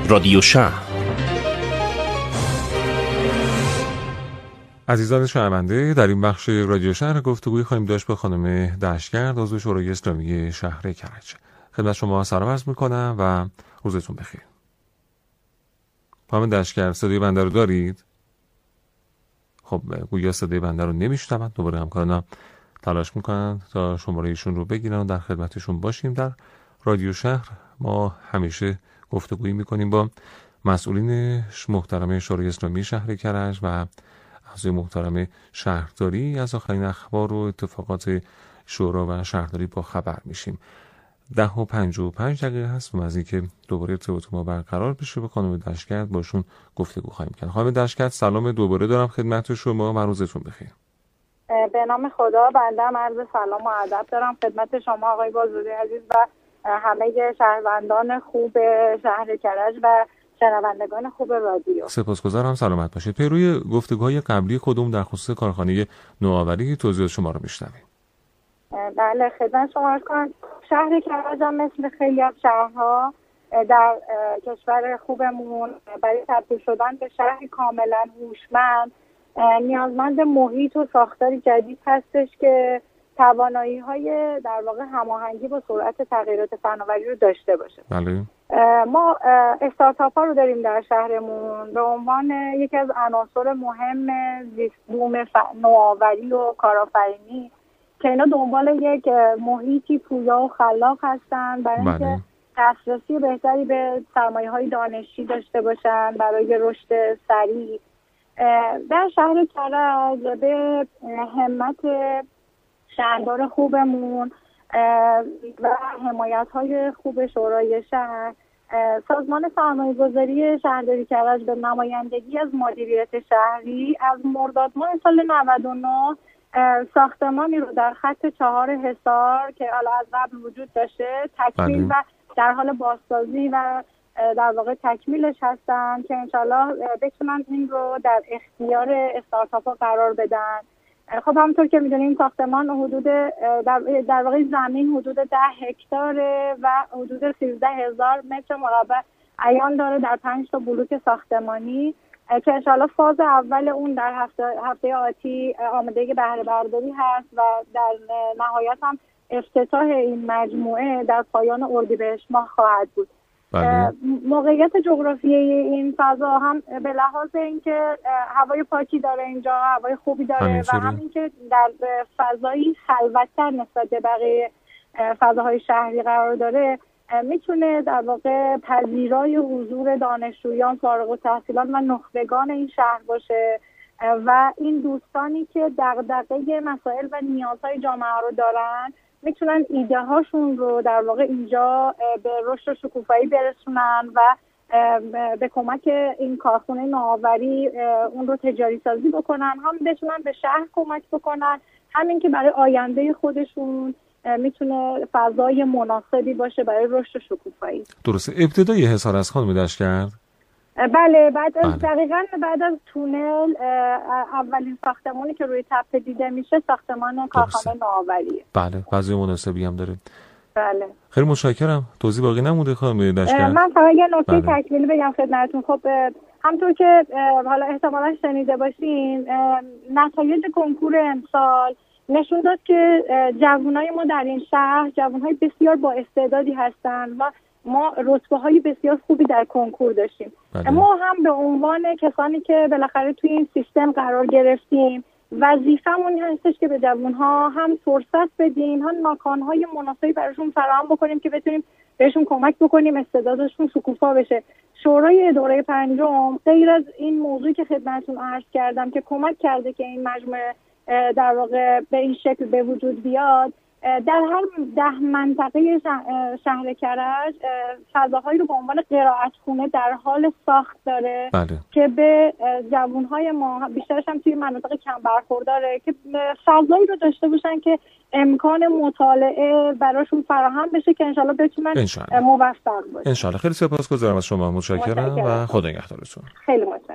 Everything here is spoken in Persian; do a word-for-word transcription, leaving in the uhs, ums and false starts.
رادیو شهر. عزیزان شنونده، در این بخش رادیو شهر گفتگوی خواهیم داشت با خانم دشتگرد، عضو شورای اسلامی شهر کرج. خدمت شما سلام عرض میکنم و روزتون بخیر. خانم دشتگرد، صدای بنده رو دارید؟ خب گویا صدای بنده رو نمیشنوند. دوباره همکارانم تلاش میکنن تا شماره ایشون رو بگیرن و در خدمتشون باشیم. در رادیو شهر ما همیشه گفتگویی میکنیم با مسئولین محترم شورای اسلامی شهر کرج و اعضای محترم شهرداری. از آخرین اخبار و اتفاقات شورا و شهرداری با خبر میشیم. ده و پنج و پنج دقیقه هست و از اینکه دوباره ارتباط ما برقرار بشه با خانم دشتگرد باشون گفتگو خواهیم کرد. خانم دشتگرد سلام دوباره دارم خدمت شما و روزتون بخیر. به نام خدا، بنده هم عرض سلام و ادب دارم خدمت شما آقای بازرگانی عزیز و همه شهروندان خوب شهر کرج و شنوندگان خوب رادیو. سپاسگزارم، سلامت باشید. پیروی گفتگوهای قبلی خودمون در خصوص کارخانه نوآوری توضیحات شما رو میشنویم. بله خدمت شما عرض کنم شهر کرج هم مثل خیلی از شهرها در کشور خوبمون برای تبدیل شدن به شهری کاملا هوشمند نیازمند محیط و ساختاری جدید هستش که توانایی‌های در واقع هماهنگی با سرعت تغییرات فناوری رو داشته باشه. بله. ما استارتاپ ها رو داریم در شهرمون به عنوان یکی از عناصر مهم زیست بوم نوآوری و کارآفرینی که اینا دنبال یک محیطی پویا و خلاق هستن برای اینکه دسترسی بهتری به سرمایه‌های دانشی داشته باشن برای رشد سریع. در شهر کرج به همت شهردار خوبمون و حمایت‌های خوب شورای شهر، سازمان سرمایه‌گذاری شهرداری کرج به نمایندگی از مدیریت شهری از مرداد ماه سال نود و نه ساختمانی رو در خط چهار حصار که حالا از قبل وجود داشته تکمیل و در حال بازسازی و در واقع تکمیلش هستن که انشالله بتونن این رو در اختیار استارتاپ ها قرار بدن. خب همونطور که میدونیم ساختمان حدود در, در واقع زمین حدود ده هکتاره و حدود سیزده هزار متر مربع عیان داره در پنج تا بلوک ساختمانی که انشالله فاز اول اون در هفته, هفته آتی آماده بهره برداری هست و در نهایت هم افتتاح این مجموعه در پایان اردیبهشت ماه خواهد بود. بله. موقعیت جغرافیایی این فضا هم به لحاظ اینکه هوای پاکی داره اینجا، هوای خوبی داره و همین که در فضایی خلوت‌تر نسبت به بقیه فضاهای شهری قرار داره میتونه در واقع پذیرای حضور دانشجویان فارغ التحصیلان و نخبگان این شهر باشه و این دوستانی که دغدغه مسائل و نیازهای جامعه رو دارن میتونن ایده هاشون رو در واقع اینجا به رشد و شکوفایی برسونن و به کمک این کارخونه نوآوری اون رو تجاری سازی بکنن، هم بتونن به شهر کمک بکنن، همین که برای آینده خودشون میتونه فضای مناسبی باشه برای رشد و شکوفایی. درسته. ابتدای حصار از خانم دشتگرد؟ بله، بعد از دقیقاً بعد از تونل اولین ساختمانی که روی تپه دیده میشه ساختمان کارخانه نوآوریه. بله، فضای مناسبی هم داره. بله. خیلی متشکرم. توضیح باقی نمونده خانم دشتگرد. من فقط یه نکته تکمیلی بگم خدمتتون. خب همونطور که حالا احتمالاً شنیده باشین نتایج کنکور امسال نشون داد که جوانای ما در این شهر جوانای بسیار با استعدادی هستن و ما رتبه های بسیار خوبی در کنکور داشتیم. بله. ما هم به عنوان کسانی که بالاخره توی این سیستم قرار گرفتیم وظیفمون هستش که به جوانها هم فرصت بدیم، هم مکانهای مناسبی براشون فراهم بکنیم که بتونیم بهشون کمک بکنیم استعدادشون شکوفا بشه. شورای دوره پنجم غیر از این موضوعی که خدمتتون عرض کردم که کمک کرده که این مجموعه در واقع به این شکل به وجود بیاد، در هر ده منطقه شهر کرج فضاهایی رو به عنوان قرائتخونه در حال ساخت داره. بله. که به جوانهای ما بیشترش هم توی مناطق کم برخورداره که فضایی رو داشته باشن که امکان مطالعه براشون فراهم بشه که انشالله بتونن موفق باشن. انشالله. خیلی سپاسگزارم از شما. متشکرم و خدا نگهدارتون. خیلی متشکرم.